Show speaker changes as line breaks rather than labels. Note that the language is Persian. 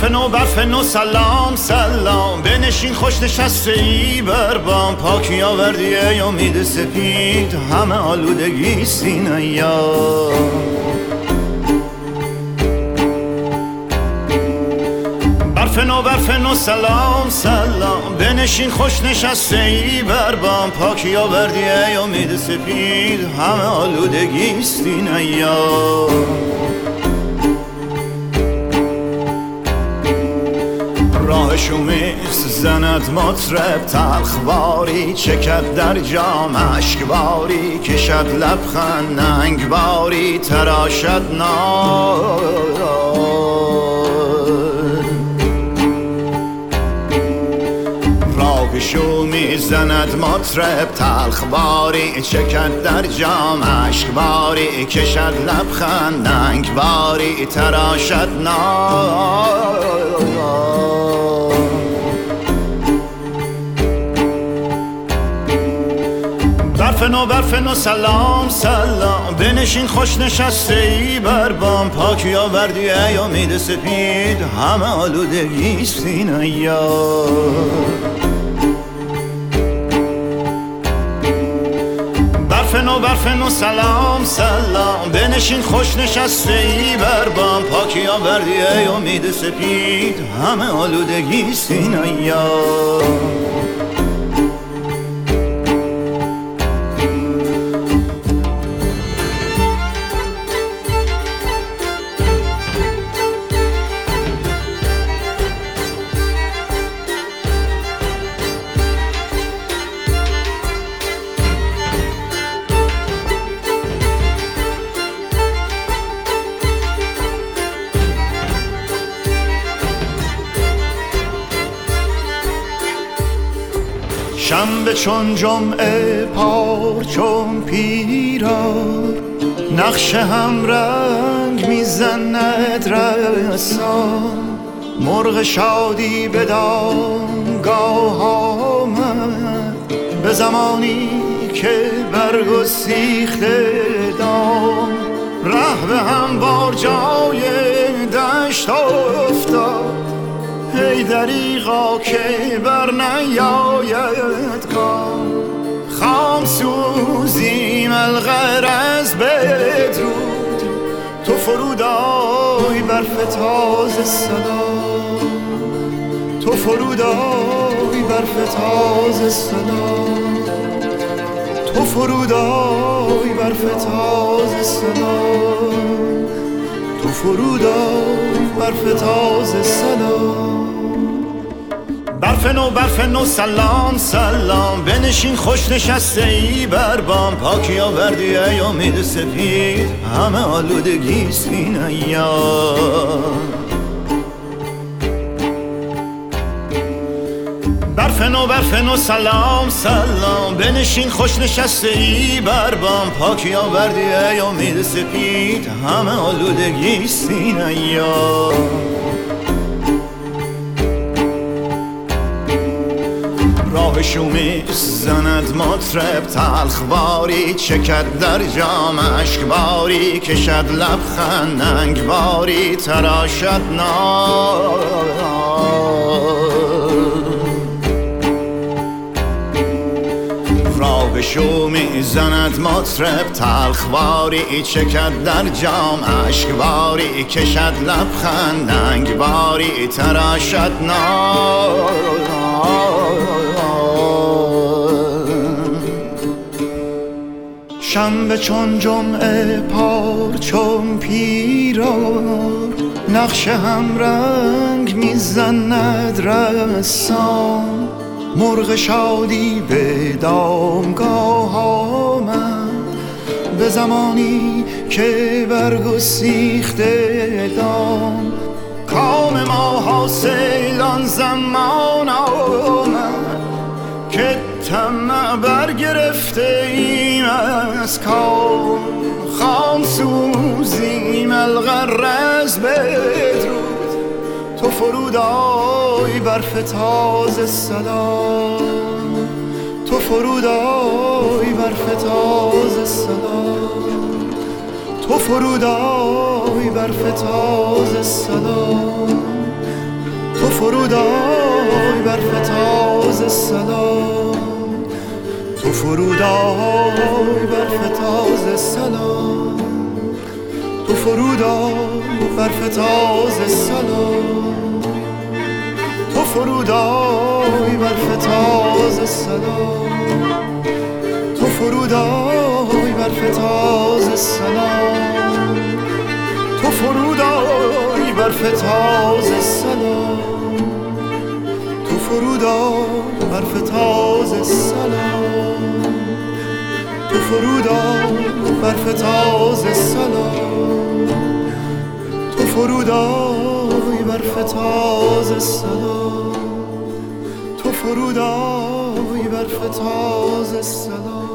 برف نو سلام سلام، بنشین خوش نشسته ای بر بام. پاکی آوردی ای امید سپید، همه آلودگی سینه یا. برف نو سلام سلام، بنشین خوش نشسته ای بر بام. پاکی آوردی ای امید سپید، همه آلودگی سینه یا. راه شومیست زند مطرب تلخباری، چکد در جام اشکباری، کشد لبخند ننگباری، تراشد نار. راه شومی زند مطرب تلخباری، چکد در جام اشکباری، کشد لبخند ننگباری، تراشد نار. برف نو سلام سلام، بنشین خوش نشسته ای بر بام. پاکی آوردی ای امید سپید، همه آلودگی سینه یا. برف نو سلام سلام، بنشین خوش نشسته ای بر بام. پاکی آوردی ای امید سپید، همه آلودگی سینه یا. شنبه چون جمعه پار چون پیرار، نقش هم رنگ میزند رسان. مرغ شادی به دامگاه آمد، به زمانی که برگسیخته دام. ره به هم بار جای دشت افتاد، ای دریغا که بر نیاید کام. خام سوزیم الغرض بدرود، تو فرود آی برف تازه صدا. تو فرود آی برف تازه صدا. تو فرود آی برف تازه صدا. تو فرود آی برف تازه صدا. برف نو سلام سلام، بنشین خوش نشسته ای بر بام. پاکی آوردی ای امید سپید، همه آلودگی سینه یا. برف نو سلام سلام، بنشین خوش نشسته ای بر بام. پاکی آوردی ای امید سپید، همه آلودگی سینه یا. راه شومیست زند مطرب تلخباری، چکد در جام اشکباری، کشد لبخند ننگباری، تراشد نار. راه شومی زند مطرب تلخباری، چکد در جام اشکباری، کشد لبخند ننگباری، تراشد نار. شنبه چون جمعه پار چون پیرار، نقش هم رنگ میزند رسام. مرغ شادی به دامگاه آمد، به زمانی که برگسیخته دام. کام ما حاصل زمان آمد، که طمع برگرفته ایم از کام. خام سوزیم الغرض بدرود، تو فرود آی برف تازه صدا. تو فرود آی برف تازه صدا. تو فرود آی برف تازه صدا. فرودای بر فتاز سلام، تو فرودای بر فتاز سلام، تو فرودای بر فتاز سلام، تو فرودای بر فتاز سلام، تو فرودای بر فتاز سلام، تو فرودای بر فتاز سلام، تو فرودای بر فتاز سلام، تو فرودای بر فتاز سلام، تو فرودای بر فتاز سلام، تو فرودای بر فتاز سلام.